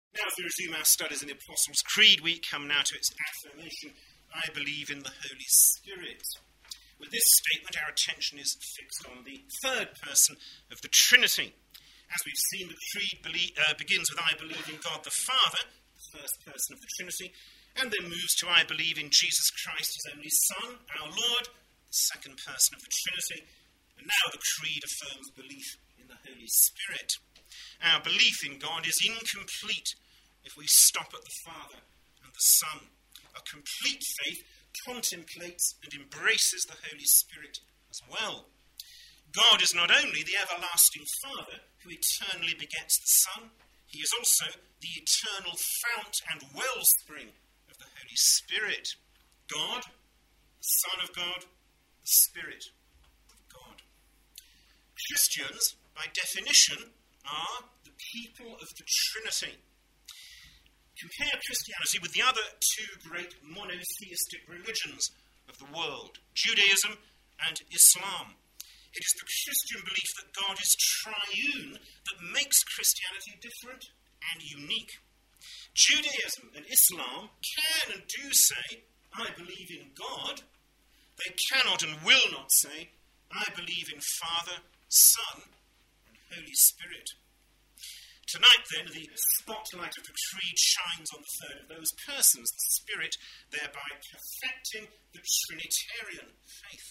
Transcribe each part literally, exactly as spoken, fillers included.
Now, as we resume our studies in the Apostles' Creed, we come now to its affirmation, I believe in the Holy Spirit. With this statement, our attention is fixed on the third person of the Trinity. As we've seen, the Creed believe, uh, begins with I believe in God the Father, the first person of the Trinity, and then moves to I believe in Jesus Christ, his only Son, our Lord, the second person of the Trinity. And now the Creed affirms belief in the Holy Spirit. Our belief in God is incomplete if we stop at the Father and the Son. A complete faith contemplates and embraces the Holy Spirit as well. God is not only the everlasting Father who eternally begets the Son, he is also the eternal fount and wellspring of the Holy Spirit. God, the Son of God, the Spirit of God. Christians, by definition, are the people of the Trinity. Compare Christianity with the other two great monotheistic religions of the world, Judaism and Islam. It is the Christian belief that God is triune that makes Christianity different and unique. Judaism and Islam can and do say, I believe in God. They cannot and will not say, I believe in Father, Son, and Holy Spirit. Tonight, then, the spotlight of the Creed shines on the third of those persons, the Spirit, thereby perfecting the Trinitarian faith.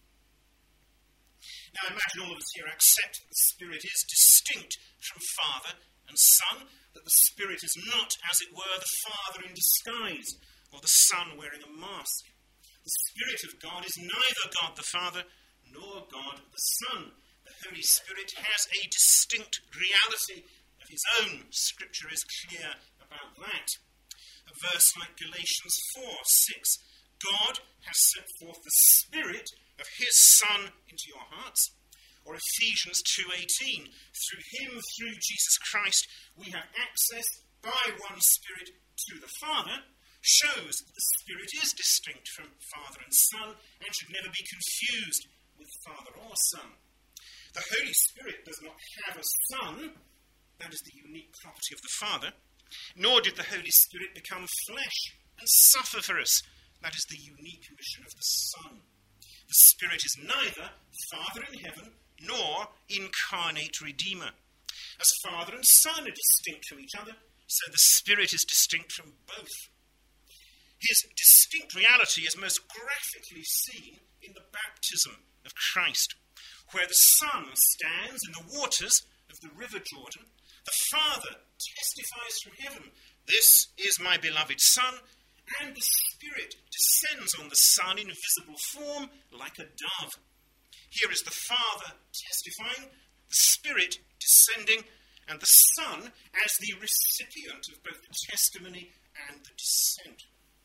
Now, I imagine all of us here accept that the Spirit is distinct from Father and Son, that the Spirit is not, as it were, the Father in disguise, or the Son wearing a mask. The Spirit of God is neither God the Father nor God the Son. The Holy Spirit has a distinct reality of his own. Scripture is clear about that. A verse like Galatians four six, God has sent forth the Spirit of his Son into your hearts. Or Ephesians two eighteen, through him, through Jesus Christ, we have access by one Spirit to the Father, shows that the Spirit is distinct from Father and Son and should never be confused with Father or Son. The Holy Spirit does not have a Son. That is the unique property of the Father. Nor did the Holy Spirit become flesh and suffer for us. That is the unique mission of the Son. The Spirit is neither Father in heaven nor incarnate Redeemer. As Father and Son are distinct from each other, so the Spirit is distinct from both. His distinct reality is most graphically seen in the baptism of Christ, where the Son stands in the waters of the River Jordan. The Father testifies from heaven, this is my beloved Son, and the Spirit descends on the Son in visible form like a dove. Here is the Father testifying, the Spirit descending, and the Son as the recipient of both the testimony and the descent.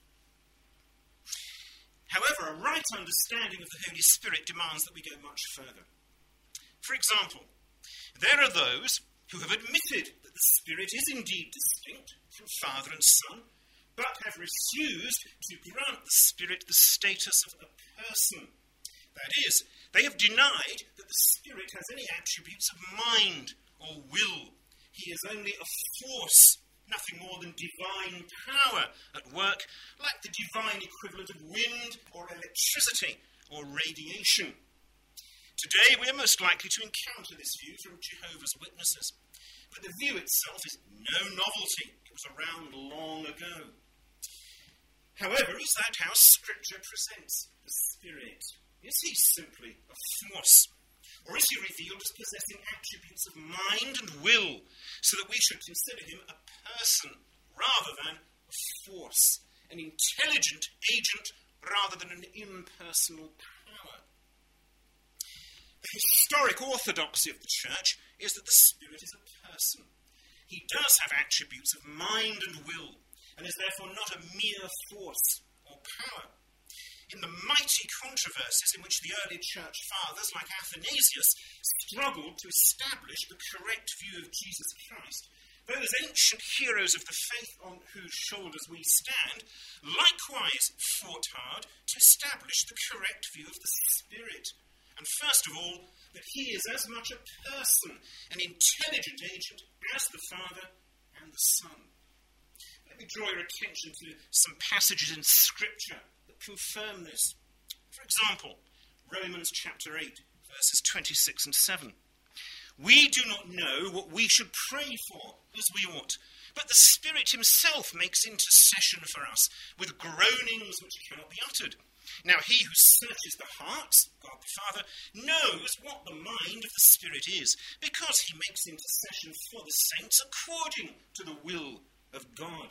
However, a right understanding of the Holy Spirit demands that we go much further. For example, there are those who have admitted that the Spirit is indeed distinct from Father and Son, but have refused to grant the Spirit the status of a person. That is, they have denied that the Spirit has any attributes of mind or will. He is only a force, nothing more than divine power at work, like the divine equivalent of wind or electricity or radiation. Today, we are most likely to encounter this view from Jehovah's Witnesses. But the view itself is no novelty. It was around long ago. However, is that how Scripture presents the Spirit? Is he simply a force? Or is he revealed as possessing attributes of mind and will, so that we should consider him a person rather than a force, an intelligent agent rather than an impersonal power? The historic orthodoxy of the Church is that the Spirit is a person. He does have attributes of mind and will, and is therefore not a mere force or power. In the mighty controversies in which the early Church fathers, like Athanasius, struggled to establish the correct view of Jesus Christ, those ancient heroes of the faith on whose shoulders we stand likewise fought hard to establish the correct view of the Spirit. And first of all, that he is as much a person, an intelligent agent, as the Father and the Son. Let me draw your attention to some passages in Scripture that confirm this. For example, Romans chapter eight, verses twenty-six and seven. We do not know what we should pray for as we ought, but the Spirit himself makes intercession for us with groanings which cannot be uttered. Now he who searches the hearts, God the Father, knows what the mind of the Spirit is, because he makes intercession for the saints according to the will of God.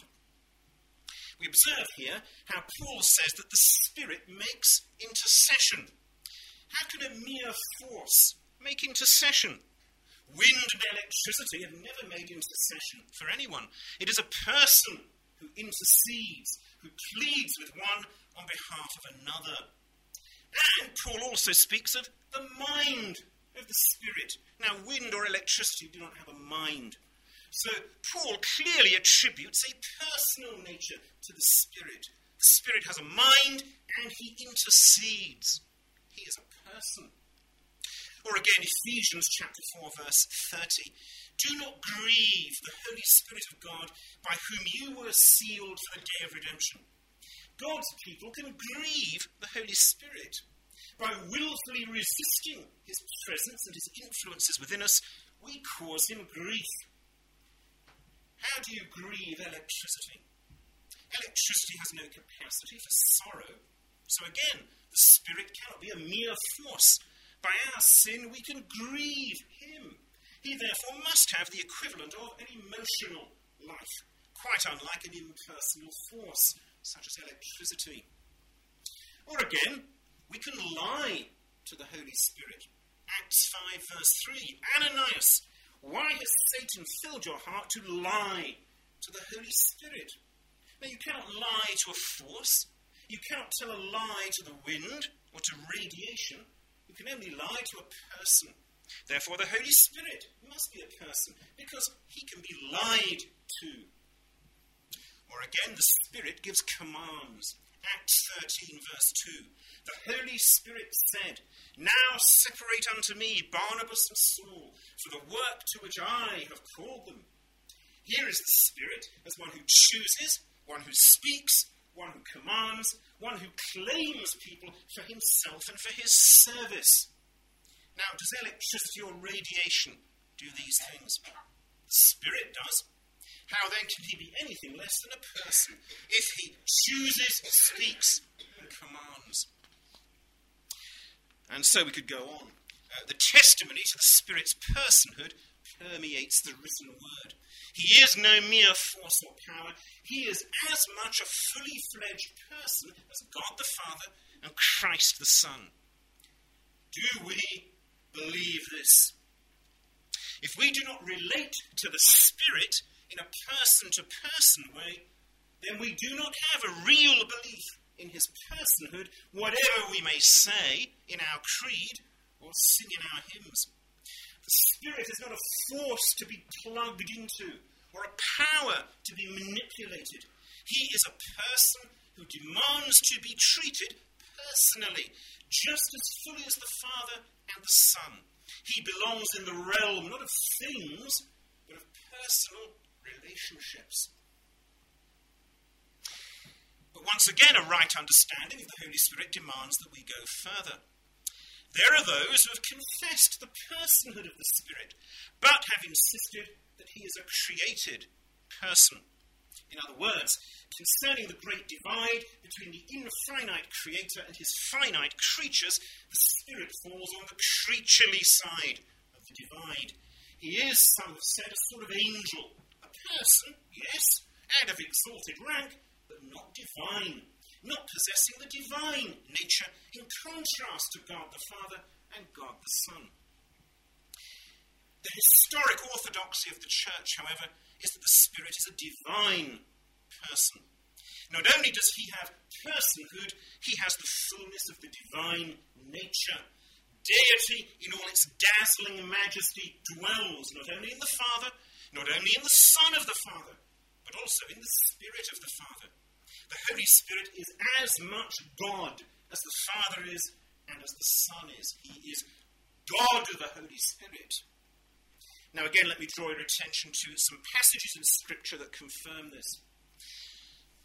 We observe here how Paul says that the Spirit makes intercession. How can a mere force make intercession? Wind and electricity have never made intercession for anyone. It is a person who intercedes, who pleads with one on behalf of another. And Paul also speaks of the mind of the Spirit. Now, wind or electricity do not have a mind. So Paul clearly attributes a personal nature to the Spirit. The Spirit has a mind and he intercedes. He is a person. Or again, Ephesians chapter four, verse thirty. Do not grieve the Holy Spirit of God, by whom you were sealed for the day of redemption. God's people can grieve the Holy Spirit. By willfully resisting his presence and his influences within us, we cause him grief. How do you grieve electricity? Electricity has no capacity for sorrow. So again, the Spirit cannot be a mere force. By our sin, we can grieve him. He therefore must have the equivalent of an emotional life, quite unlike an impersonal force, such as electricity. Or again, we can lie to the Holy Spirit. Acts five, verse three. Ananias, why has Satan filled your heart to lie to the Holy Spirit? Now, you cannot lie to a force. You cannot tell a lie to the wind or to radiation. You can only lie to a person. Therefore, the Holy Spirit must be a person, because he can be lied to. Or again, the Spirit gives commands. Acts thirteen, verse two. The Holy Spirit said, now separate unto me Barnabas and Saul for the work to which I have called them. Here is the Spirit as one who chooses, one who speaks, one who commands, one who claims people for himself and for his service. Now, does electricity or radiation do these things? The Spirit does. How then can he be anything less than a person if he chooses, speaks, and commands? And so we could go on. Uh, the testimony to the Spirit's personhood permeates the written word. He is no mere force or power. He is as much a fully fledged person as God the Father and Christ the Son. Do we believe this? If we do not relate to the Spirit in a person-to-person way, then we do not have a real belief in his personhood, whatever we may say in our creed or sing in our hymns. The Spirit is not a force to be plugged into or a power to be manipulated. He is a person who demands to be treated personally, just as fully as the Father and the Son. He belongs in the realm not of things, but of personal relationships. But once again, a right understanding of the Holy Spirit demands that we go further. There are those who have confessed the personhood of the Spirit, but have insisted that he is a created person. In other words, concerning the great divide between the infinite Creator and his finite creatures, the Spirit falls on the creaturely side of the divide. He is, some have said, a sort of angel, a person, yes, and of exalted rank, but not divine, not possessing the divine nature in contrast to God the Father and God the Son. The historic orthodoxy of the Church, however, is that the Spirit is a divine person. Not only does he have personhood, he has the fullness of the divine nature. Deity in all its dazzling majesty dwells not only in the Father, not only in the Son of the Father, but also in the Spirit of the Father. The Holy Spirit is as much God as the Father is and as the Son is. He is God of the Holy Spirit. Now again, let me draw your attention to some passages in Scripture that confirm this.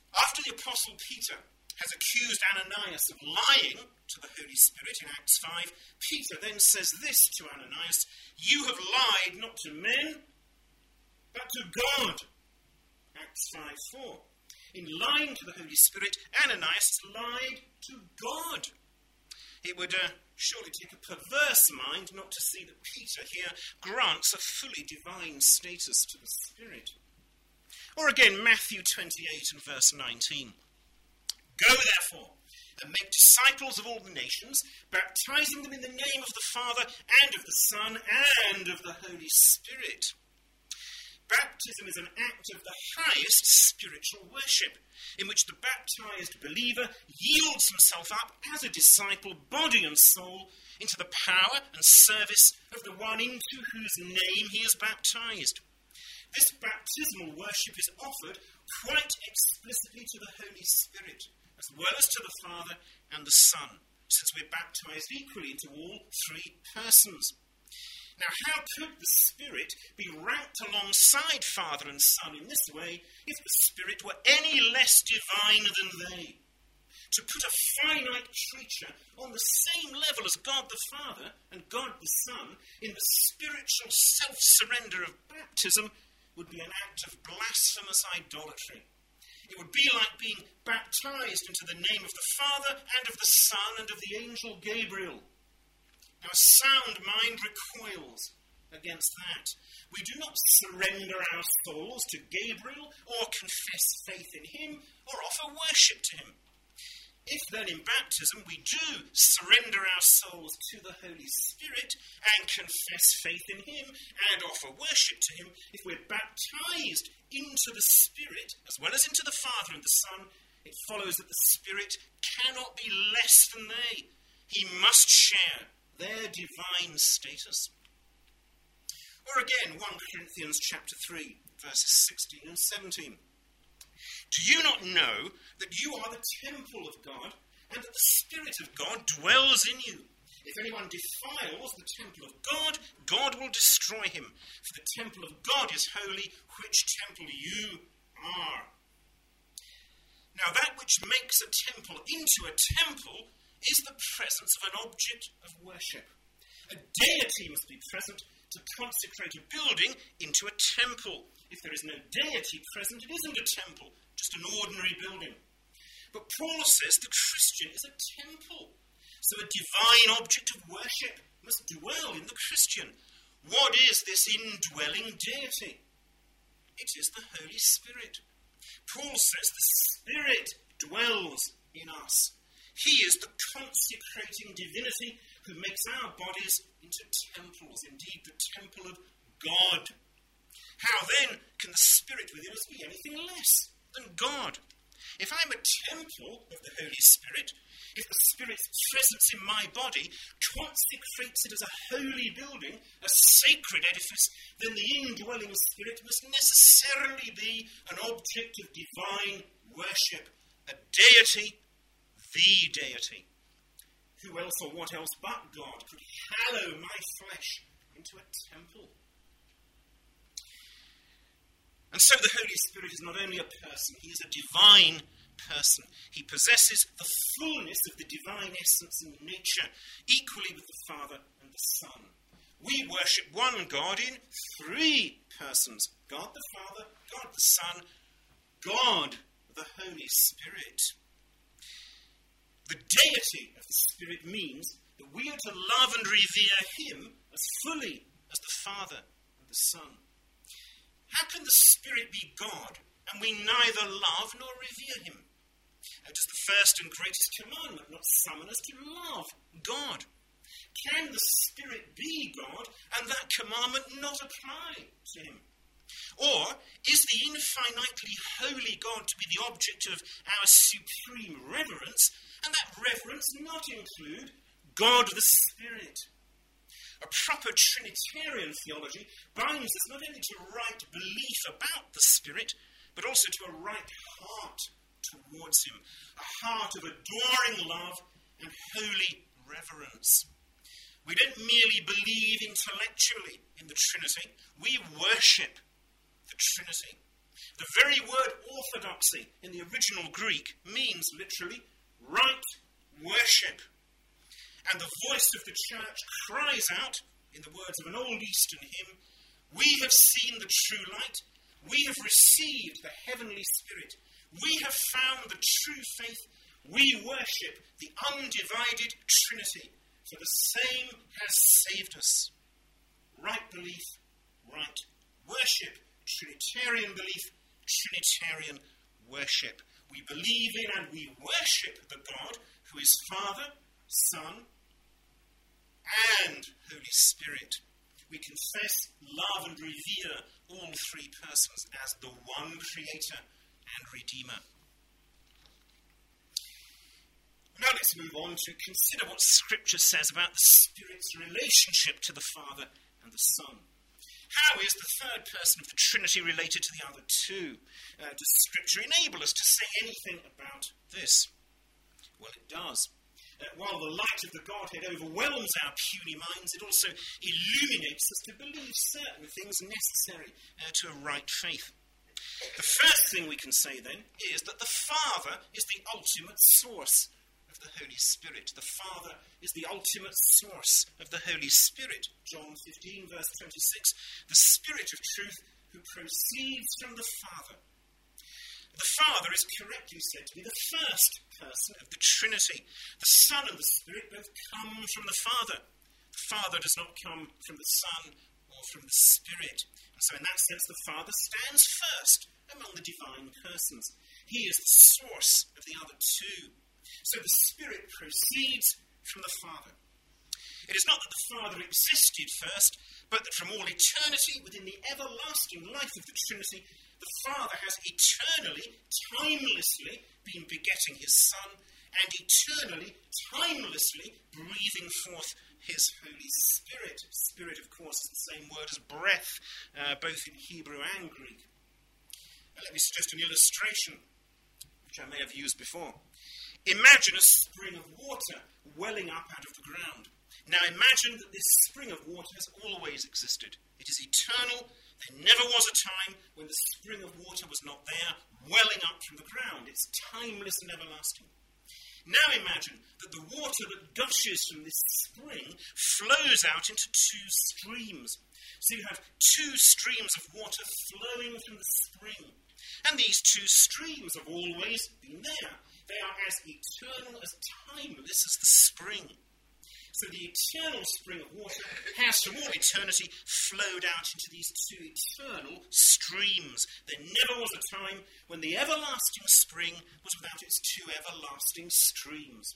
After the Apostle Peter has accused Ananias of lying to the Holy Spirit in Acts five, Peter then says this to Ananias: "You have lied not to men, but to God." Acts five four. In lying to the Holy Spirit, Ananias lied to God. It would uh, surely take a perverse mind not to see that Peter here grants a fully divine status to the Spirit. Or again, Matthew twenty-eight and verse nineteen. "Go therefore and make disciples of all the nations, baptizing them in the name of the Father and of the Son and of the Holy Spirit." Baptism is an act of the highest spiritual worship, in which the baptized believer yields himself up as a disciple, body and soul, into the power and service of the one into whose name he is baptized. This baptismal worship is offered quite explicitly to the Holy Spirit, as well as to the Father and the Son, since we're baptized equally into all three persons. Now, how could the Spirit be ranked alongside Father and Son in this way if the Spirit were any less divine than they? To put a finite creature on the same level as God the Father and God the Son in the spiritual self-surrender of baptism would be an act of blasphemous idolatry. It would be like being baptized into the name of the Father and of the Son and of the angel Gabriel. Now, a sound mind recoils against that. We do not surrender our souls to Gabriel or confess faith in him or offer worship to him. If then in baptism we do surrender our souls to the Holy Spirit and confess faith in him and offer worship to him, if we're baptized into the Spirit as well as into the Father and the Son, it follows that the Spirit cannot be less than they. He must share their divine status. Or again, First Corinthians chapter three, verses sixteen and seventeen. "Do you not know that you are the temple of God, and that the Spirit of God dwells in you? If anyone defiles the temple of God, God will destroy him. For the temple of God is holy, which temple you are." Now, that which makes a temple into a temple is the presence of an object of worship. A deity must be present to consecrate a building into a temple. If there is no deity present, it isn't a temple, just an ordinary building. But Paul says the Christian is a temple. So a divine object of worship must dwell in the Christian. What is this indwelling deity? It is the Holy Spirit. Paul says the Spirit dwells in us. He is the consecrating divinity who makes our bodies into temples, indeed the temple of God. How then can the Spirit within us be anything less than God? If I'm a temple of the Holy Spirit, if the Spirit's presence in my body consecrates it as a holy building, a sacred edifice, then the indwelling Spirit must necessarily be an object of divine worship, a deity, the deity. Who else or what else but God could hallow my flesh into a temple? And so the Holy Spirit is not only a person, he is a divine person. He possesses the fullness of the divine essence and nature, equally with the Father and the Son. We worship one God in three persons: God the Father, God the Son, God the Holy Spirit. The deity of the Spirit means that we are to love and revere him as fully as the Father and the Son. How can the Spirit be God and we neither love nor revere him? How does the first and greatest commandment not summon us to love God? Can the Spirit be God and that commandment not apply to him? Or is the infinitely holy God to be the object of our supreme reverence, and that reverence not include God the Spirit? A proper Trinitarian theology binds us not only to right belief about the Spirit, but also to a right heart towards him, a heart of adoring love and holy reverence. We don't merely believe intellectually in the Trinity, we worship the Trinity. The very word orthodoxy in the original Greek means literally right worship. And the voice of the church cries out, in the words of an old Eastern hymn, "We have seen the true light. We have received the heavenly spirit. We have found the true faith. We worship the undivided Trinity. For the same has saved us." Right belief, right worship. Trinitarian belief, Trinitarian worship. We believe in and we worship the God who is Father, Son, and Holy Spirit. We confess, love, and revere all three persons as the one Creator and Redeemer. Now let's move on to consider what Scripture says about the Spirit's relationship to the Father and the Son. How is the third person of the Trinity related to the other two? Uh, does Scripture enable us to say anything about this? Well, it does. Uh, while the light of the Godhead overwhelms our puny minds, it also illuminates us to believe certain things necessary uh, to a right faith. The first thing we can say, then, is that the Father is the ultimate source of the Holy Spirit. The Father is the ultimate source of the Holy Spirit. John fifteen, verse twenty-six, "The Spirit of truth who proceeds from the Father." The Father is correctly said to be the first person of the Trinity. The Son and the Spirit both come from the Father. The Father does not come from the Son or from the Spirit. And so in that sense, the Father stands first among the divine persons. He is the source of the other two. So the Spirit proceeds from the Father. It is not that the Father existed first, but that from all eternity, within the everlasting life of the Trinity, the Father has eternally, timelessly been begetting his Son, and eternally, timelessly breathing forth his Holy Spirit. Spirit, of course, is the same word as breath, uh, both in Hebrew and Greek. Now, let me suggest an illustration, which I may have used before. Imagine a spring of water welling up out of the ground. Now imagine that this spring of water has always existed. It is eternal. There never was a time when the spring of water was not there, welling up from the ground. It's timeless and everlasting. Now imagine that the water that gushes from this spring flows out into two streams. So you have two streams of water flowing from the spring. And these two streams have always been there. They are as eternal, as timeless as the spring. So the eternal spring of water has from all eternity flowed out into these two eternal streams. There never was a time when the everlasting spring was without its two everlasting streams.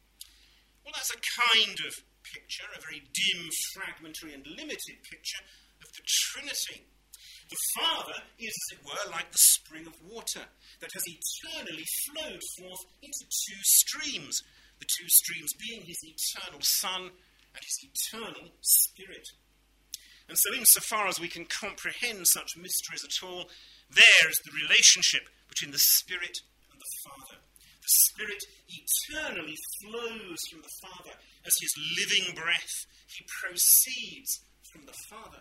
Well, that's a kind of picture, a very dim, fragmentary and limited picture of the Trinity. The Father is, as it were, like the spring of water that has eternally flowed forth into two streams, the two streams being his eternal Son and his eternal Spirit. And so insofar as we can comprehend such mysteries at all, there is the relationship between the Spirit and the Father. The Spirit eternally flows from the Father as his living breath. He proceeds from the Father.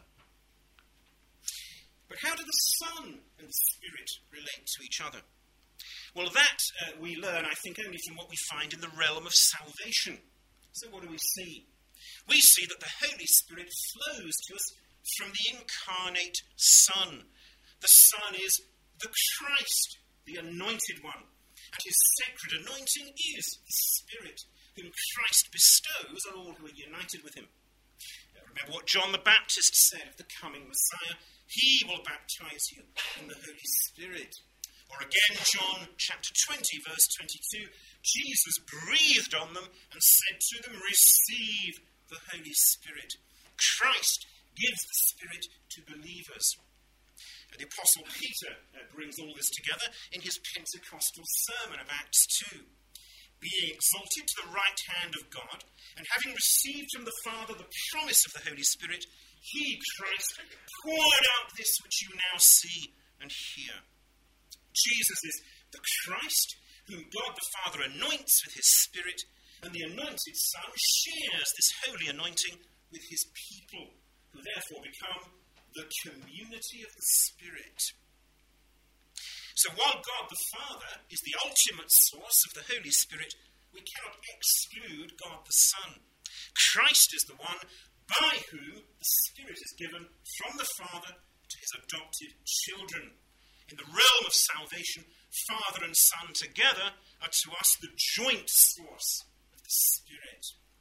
But how do the Son and the Spirit relate to each other? Well, that uh, we learn, I think, only from what we find in the realm of salvation. So what do we see? We see that the Holy Spirit flows to us from the incarnate Son. The Son is the Christ, the Anointed One. And his sacred anointing is the Spirit, whom Christ bestows on all who are united with him. Now, remember what John the Baptist said of the coming Messiah. He will baptize you in the Holy Spirit. Or again, John chapter twenty, verse twenty-two, Jesus breathed on them and said to them, "Receive the Holy Spirit." Christ gives the Spirit to believers. And the Apostle Peter uh, brings all this together in his Pentecostal sermon of Acts two. Being exalted to the right hand of God, and having received from the Father the promise of the Holy Spirit, he, Christ, poured out this which you now see and hear. Jesus is the Christ, whom God the Father anoints with his Spirit, and the anointed Son shares this holy anointing with his people, who therefore become the community of the Spirit. So while God the Father is the ultimate source of the Holy Spirit, we cannot exclude God the Son. Christ is the one by whom the Spirit is given from the Father to his adopted children. In the realm of salvation, Father and Son together are to us the joint source of the Spirit.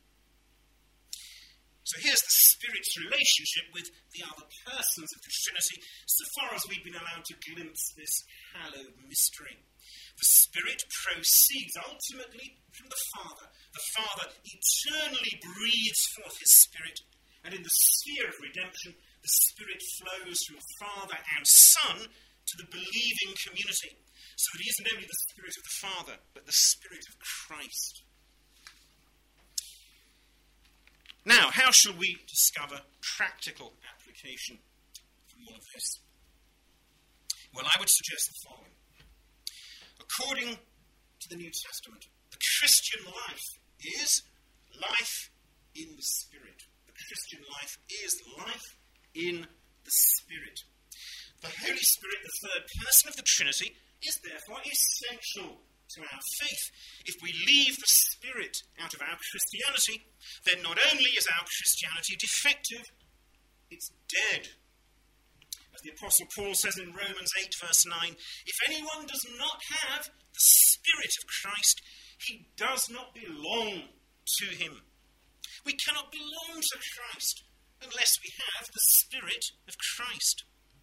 So here's the Spirit's relationship with the other persons of the Trinity, so far as we've been allowed to glimpse this hallowed mystery. The Spirit proceeds ultimately from the Father. The Father eternally breathes forth his Spirit, and in the sphere of redemption, the Spirit flows from Father and Son to the believing community, so that he isn't only the Spirit of the Father, but the Spirit of Christ. Now, how shall we discover practical application from all of this? Well, I would suggest the following. According to the New Testament, the Christian life is life in the Spirit. The Christian life is life in the Spirit. The Holy Spirit, the third person of the Trinity, is therefore essential to our faith. If we leave the Spirit out of our Christianity, then not only is our Christianity defective, it's dead. As the Apostle Paul says in Romans eight, verse nine, if anyone does not have the Spirit of Christ, he does not belong to him. We cannot belong to Christ unless we have the Spirit of Christ.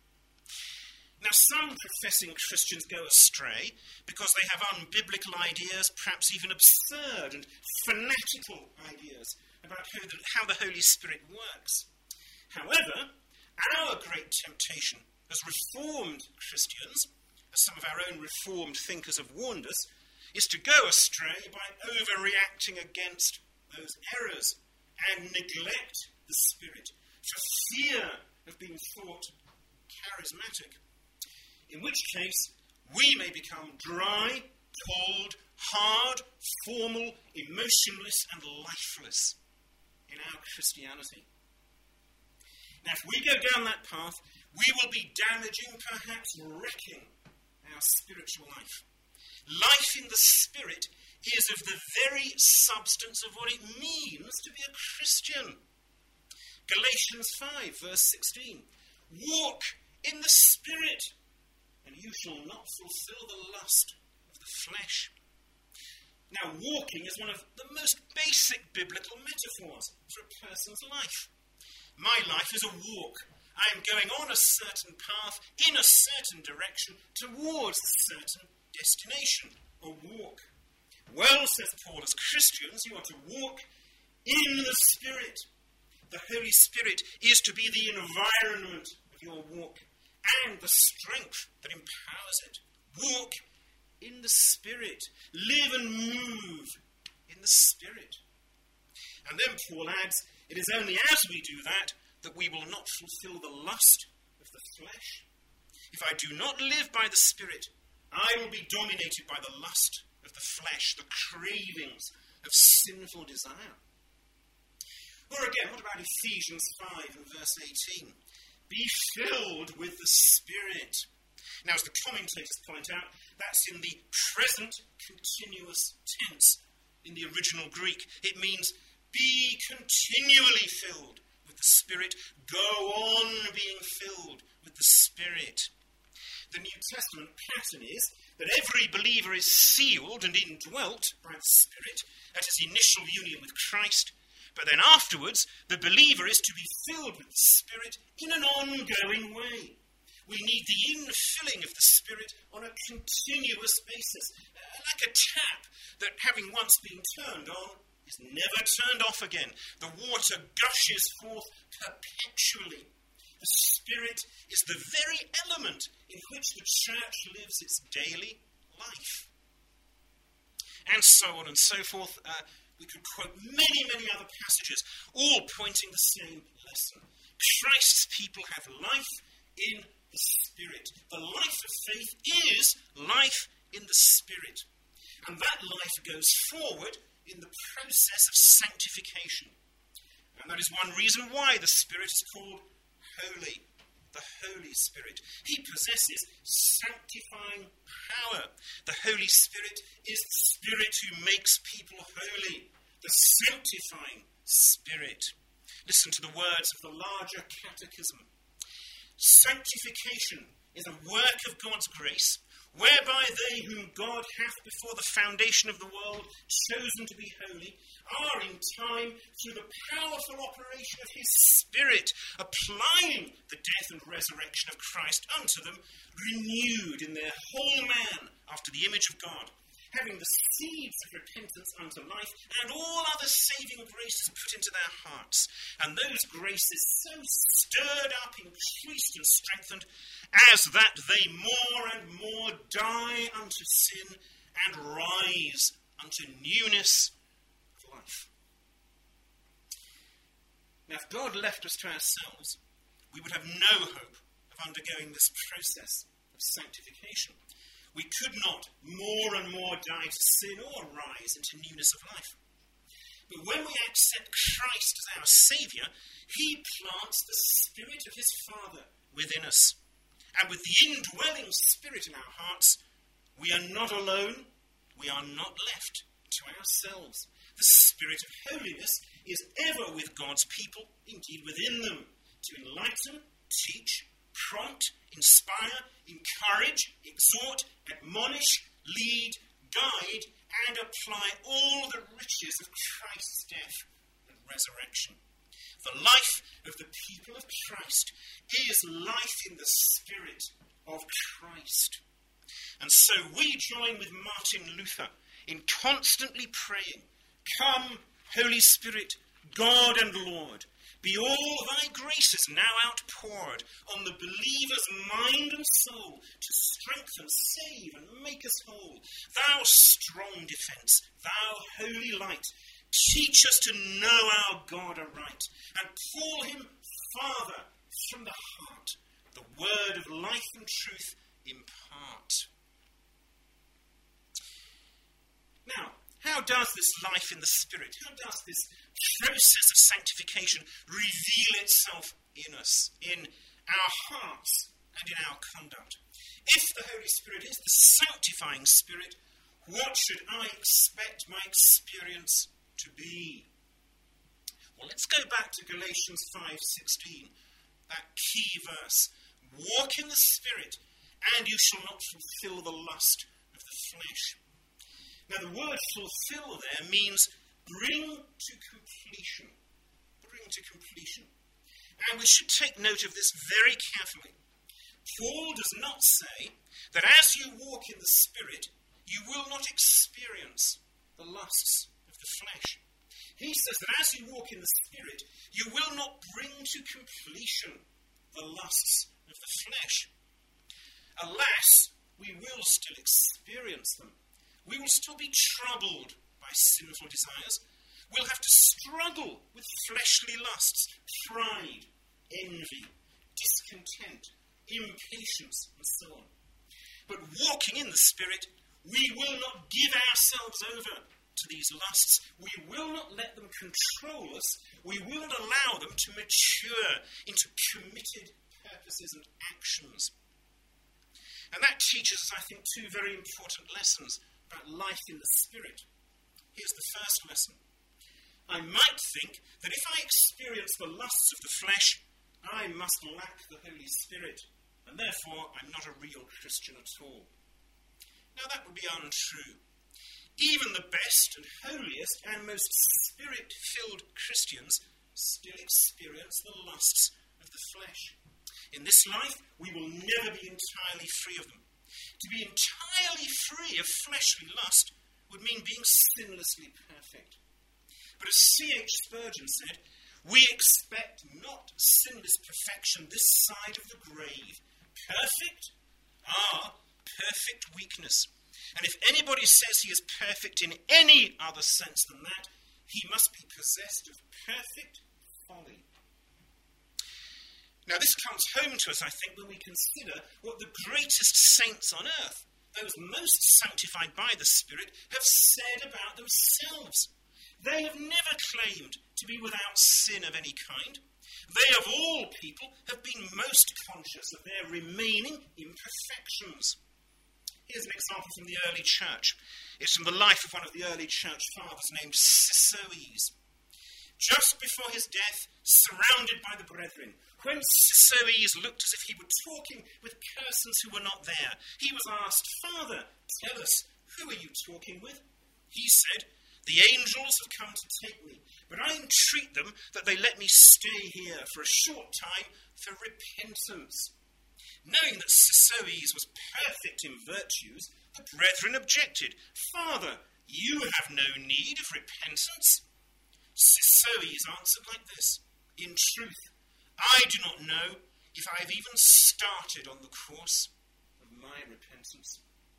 Now, some professing Christians go astray because they have unbiblical ideas, perhaps even absurd and fanatical ideas about how the, how the Holy Spirit works. However, our great temptation as Reformed Christians, as some of our own Reformed thinkers have warned us, is to go astray by overreacting against those errors and neglect the Spirit for fear of being thought charismatic. In which case, we may become dry, cold, hard, formal, emotionless, and lifeless in our Christianity. Now, if we go down that path, we will be damaging, perhaps wrecking, our spiritual life. Life in the Spirit is of the very substance of what it means to be a Christian. Galatians five, verse sixteen. Walk in the Spirit, and you shall not fulfill the lust of the flesh. Now, walking is one of the most basic biblical metaphors for a person's life. My life is a walk. I am going on a certain path, in a certain direction, towards a certain destination, a walk. Well, says Paul, as Christians, you are to walk in the Spirit. The Holy Spirit is to be the environment of your walk, and the strength that empowers it. Walk in the Spirit. Live and move in the Spirit. And then Paul adds, it is only as we do that that we will not fulfill the lust of the flesh. If I do not live by the Spirit, I will be dominated by the lust of the flesh, the cravings of sinful desire. Or again, what about Ephesians five and verse eighteen? Be filled with the Spirit. Now, as the commentators point out, that's in the present continuous tense in the original Greek. It means be continually filled with the Spirit. Go on being filled with the Spirit. The New Testament pattern is that every believer is sealed and indwelt by the Spirit at his initial union with Christ. But then afterwards, the believer is to be filled with the Spirit in an ongoing way. We need the infilling of the Spirit on a continuous basis, uh, like a tap that, having once been turned on, is never turned off again. The water gushes forth perpetually. The Spirit is the very element in which the church lives its daily life. And so on and so forth. Uh, We could quote many, many other passages, all pointing the same lesson. Christ's people have life in the Spirit. The life of faith is life in the Spirit. And that life goes forward in the process of sanctification. And that is one reason why the Spirit is called holy. the Holy Spirit. He possesses sanctifying power. The Holy Spirit is the Spirit who makes people holy, the sanctifying Spirit. Listen to the words of the larger catechism. Sanctification is a work of God's grace, whereby they whom God hath before the foundation of the world chosen to be holy, are in time, through the powerful operation of his Spirit, applying the death and resurrection of Christ unto them, renewed in their whole man after the image of God, having the seeds of repentance unto life, and all other saving graces put into their hearts, and those graces so stirred up, increased, and strengthened, as that they more and more die unto sin, and rise unto newness of life. Now, if God left us to ourselves, we would have no hope of undergoing this process of sanctification. We could not more and more die to sin or rise into newness of life. But when we accept Christ as our Saviour, he plants the Spirit of his Father within us. And with the indwelling Spirit in our hearts, we are not alone, we are not left to ourselves. The Spirit of holiness is ever with God's people, indeed within them, to enlighten, teach, prompt, inspire, encourage, exhort, admonish, lead, guide, and apply all the riches of Christ's death and resurrection. The life of the people of Christ is life in the Spirit of Christ. And so we join with Martin Luther in constantly praying, "Come, Holy Spirit, God and Lord, be all thy graces now outpoured on the believer's mind and soul to strengthen, save, and make us whole. Thou strong defence, thou holy light, teach us to know our God aright, and call him Father from the heart. The word of life and truth impart." Now, how does this life in the Spirit, how does this process of sanctification reveal itself in us, in our hearts and in our conduct? If the Holy Spirit is the sanctifying Spirit, what should I expect my experience to be? Well, let's go back to Galatians five sixteen, that key verse. "Walk in the Spirit, and you shall not fulfill the lust of the flesh." Now, the word fulfill there means bring to completion. Bring to completion. And we should take note of this very carefully. Paul does not say that as you walk in the Spirit, you will not experience the lusts of the flesh. He says that as you walk in the Spirit, you will not bring to completion the lusts of the flesh. Alas, we will still experience them. We will still be troubled by sinful desires. We'll have to struggle with fleshly lusts, pride, envy, discontent, impatience, and so on. But walking in the Spirit, we will not give ourselves over to these lusts. We will not let them control us. We will not allow them to mature into committed purposes and actions. And that teaches us, I think, two very important lessons about life in the Spirit. Here's the first lesson. I might think that if I experience the lusts of the flesh, I must lack the Holy Spirit, and therefore I'm not a real Christian at all. Now that would be untrue. Even the best and holiest and most Spirit-filled Christians still experience the lusts of the flesh. In this life, we will never be entirely free of them. To be entirely free of fleshly lust would mean being sinlessly perfect. But as C H Spurgeon said, we expect not sinless perfection this side of the grave. Perfect? Ah, perfect weakness. And if anybody says he is perfect in any other sense than that, he must be possessed of perfect folly. Now this comes home to us, I think, when we consider what the greatest saints on earth, those most sanctified by the Spirit, have said about themselves. They have never claimed to be without sin of any kind. They of all people have been most conscious of their remaining imperfections. Here's an example from the early church. It's from the life of one of the early church fathers named Cisoes. Just before his death, surrounded by the brethren, when Cisoes looked as if he were talking with persons who were not there, he was asked, "Father, tell us, who are you talking with?" He said, "The angels have come to take me, but I entreat them that they let me stay here for a short time for repentance." Knowing that Cisoes was perfect in virtues, the brethren objected. "Father, you have no need of repentance." Cisoes answered like this, "In truth, I do not know if I have even started on the course of my repentance."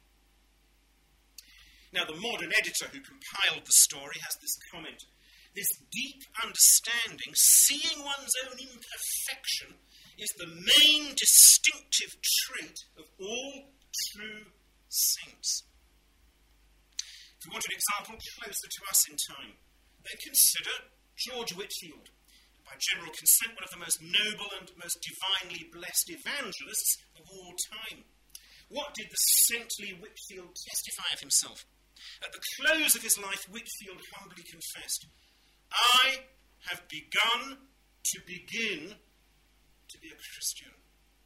Now, the modern editor who compiled the story has this comment: "This deep understanding, seeing one's own imperfection, is the main distinctive trait of all true saints." If we want an example closer to us in time, then consider George Whitefield, by general consent one of the most noble and most divinely blessed evangelists of all time. What did the saintly Whitefield testify of himself? At the close of his life, Whitefield humbly confessed, "I have begun to begin to be a Christian."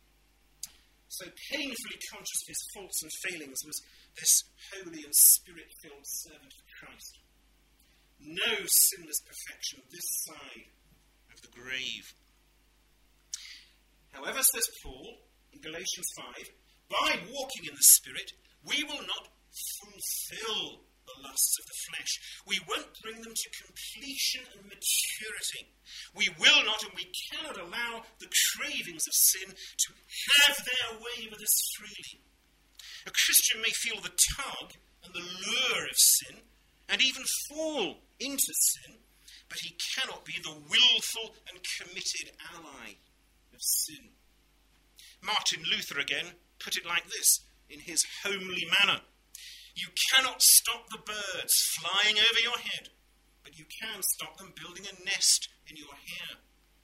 So painfully conscious of his faults and failings was this holy and spirit-filled servant of Christ. No sinless perfection this side of the grave. However, says Paul in Galatians five, by walking in the Spirit, we will not fulfill the lusts of the flesh. We won't bring them to completion and maturity. We will not and we cannot allow the cravings of sin to have their way with us freely. A Christian may feel the tug and the lure of sin and even fall into sin, but he cannot be the willful and committed ally of sin. Martin Luther again put it like this in his homely manner: "You cannot stop the birds flying over your head, but you can stop them building a nest in your hair."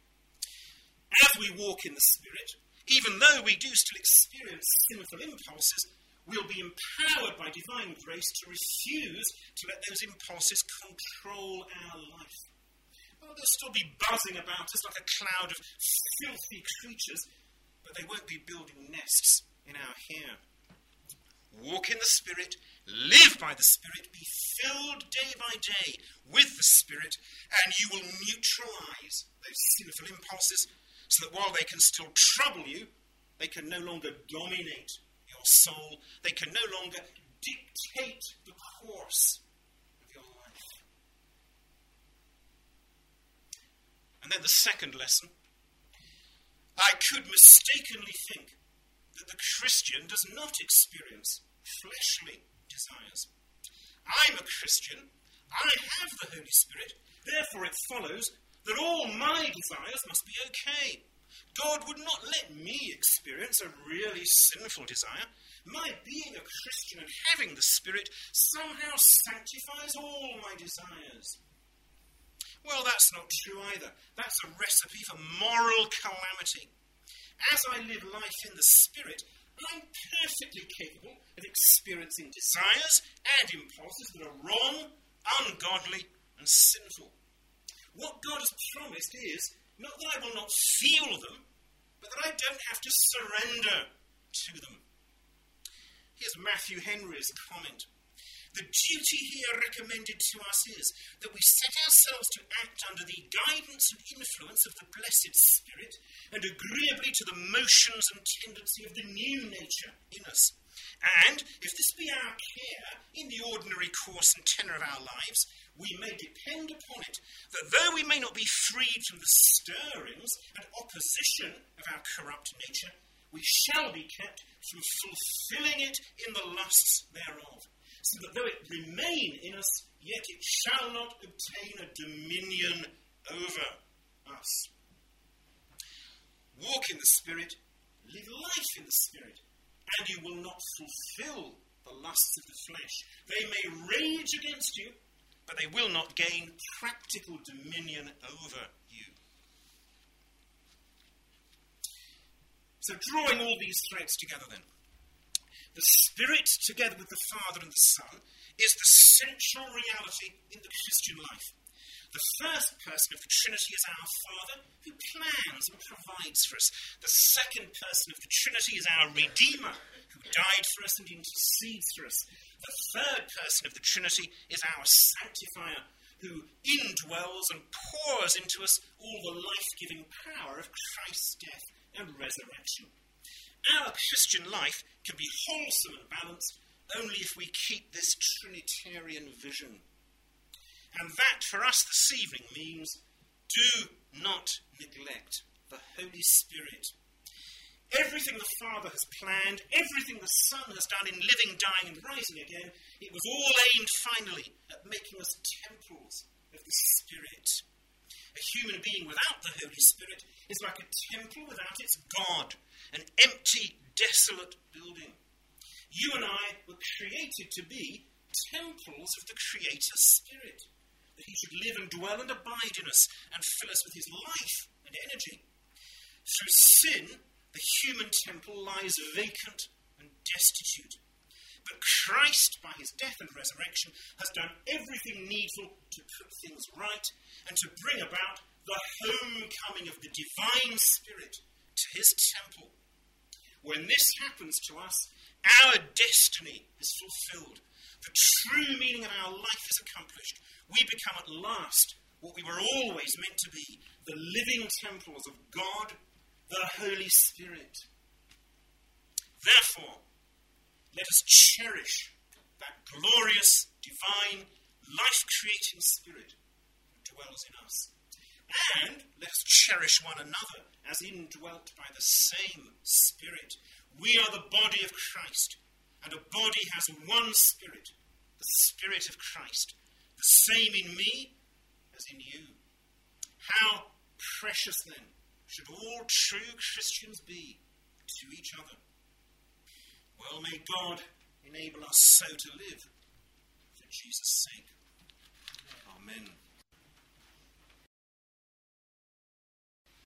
As we walk in the Spirit, even though we do still experience sinful impulses, we'll be empowered by divine grace to refuse to let those impulses control our life. Well, they'll still be buzzing about us like a cloud of filthy creatures, but they won't be building nests in our hair. Walk in the Spirit, live by the Spirit, be filled day by day with the Spirit, and you will neutralize those sinful impulses so that while they can still trouble you, they can no longer dominate your soul. They can no longer dictate the course of your life. And then the second lesson. I could mistakenly think that the Christian does not experience fleshly desires. I'm a Christian. I have the Holy Spirit. Therefore it follows that all my desires must be okay. God would not let me experience a really sinful desire. My being a Christian and having the Spirit somehow sanctifies all my desires. Well, that's not true either. That's a recipe for moral calamity. As I live life in the Spirit, I'm perfectly capable of experiencing desires and impulses that are wrong, ungodly, and sinful. What God has promised is not that I will not feel them, but that I don't have to surrender to them. Here's Matthew Henry's comment. The duty here recommended to us is that we set ourselves to act under the guidance and influence of the blessed Spirit and agreeably to the motions and tendency of the new nature in us. And, if this be our care in the ordinary course and tenor of our lives, we may depend upon it that though we may not be freed from the stirrings and opposition of our corrupt nature, we shall be kept from fulfilling it in the lusts thereof, so that though it remain in us, yet it shall not obtain a dominion over us. Walk in the Spirit, live life in the Spirit, and you will not fulfill the lusts of the flesh. They may rage against you, but they will not gain practical dominion over you. So drawing all these threads together then, the Spirit, together with the Father and the Son, is the central reality in the Christian life. The first person of the Trinity is our Father, who plans and provides for us. The second person of the Trinity is our Redeemer, who died for us and intercedes for us. The third person of the Trinity is our Sanctifier, who indwells and pours into us all the life-giving power of Christ's death and resurrection. Our Christian life can be wholesome and balanced only if we keep this Trinitarian vision. And that, for us this evening, means do not neglect the Holy Spirit. Everything the Father has planned, everything the Son has done in living, dying, and rising again, it was all aimed finally at making us temples of the Spirit. A human being without the Holy Spirit is like a temple without its God, an empty, desolate building. You and I were created to be temples of the Creator's Spirit, that he should live and dwell and abide in us and fill us with his life and energy. Through sin, the human temple lies vacant and destitute. But Christ, by his death and resurrection, has done everything needful to put things right and to bring about the homecoming of the divine Spirit to his temple. When this happens to us, our destiny is fulfilled. The true meaning of our life is accomplished. We become at last what we were always meant to be, the living temples of God, the Holy Spirit. Therefore, let us cherish that glorious, divine, life-creating Spirit who dwells in us. And let us cherish one another as indwelt by the same Spirit. We are the body of Christ, and a body has one Spirit, the Spirit of Christ, the same in me as in you. How precious, then, should all true Christians be to each other. Well, may God enable us so to live.